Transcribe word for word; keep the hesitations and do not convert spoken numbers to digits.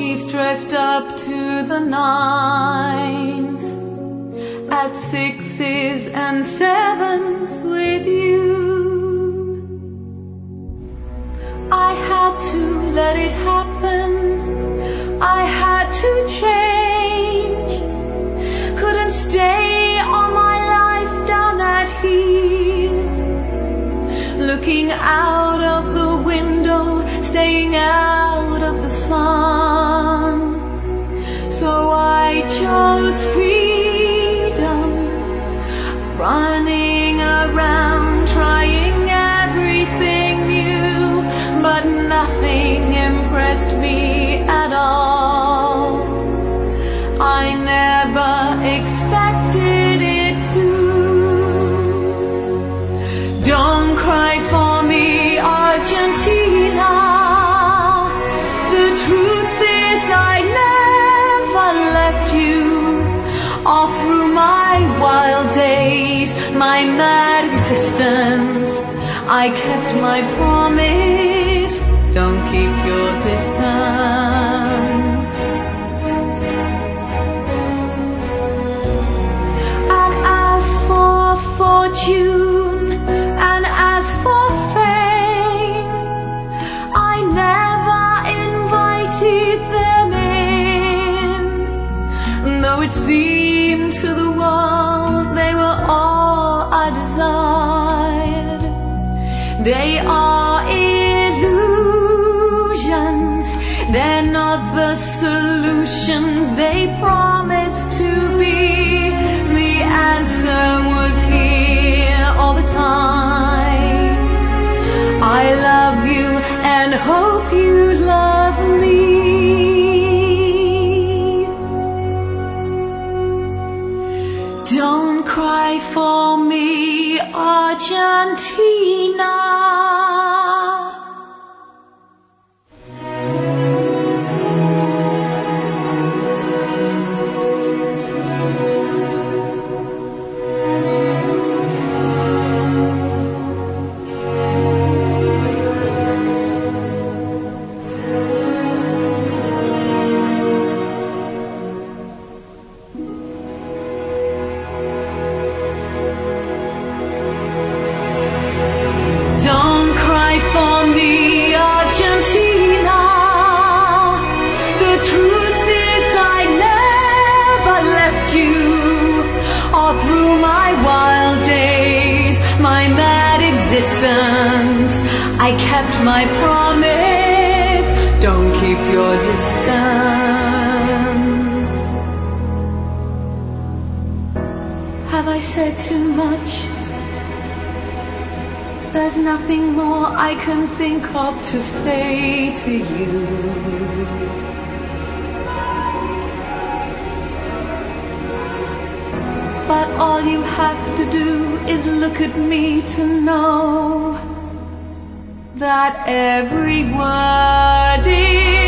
she's dressed up to the nines, at sixes and sevens with you. I had to let it happen, I had to change, couldn't stay all my life down at here, looking out of the window, staying out of the sun. So I chose freedom, running around, trying everything new, but nothing impressed me at all. I never expected it to. Don't cry for me, Argentina. The truth is I never left you. All through my wild days, my mad existence, I kept my promise. Don't keep your distance. And as for fortune, and as for fame, I never invited them in, though it seemed to the world they were all I desired. They are illusions, they're not the solutions they promised to be. The answer was here all the time. I love you and hope you love me. Don't cry for me, Argentina. Through my wild days, my mad existence, I kept my promise. Don't keep your distance. Have I said too much? There's nothing more I can think of to say to you. But all you have to do is look at me to know that every word is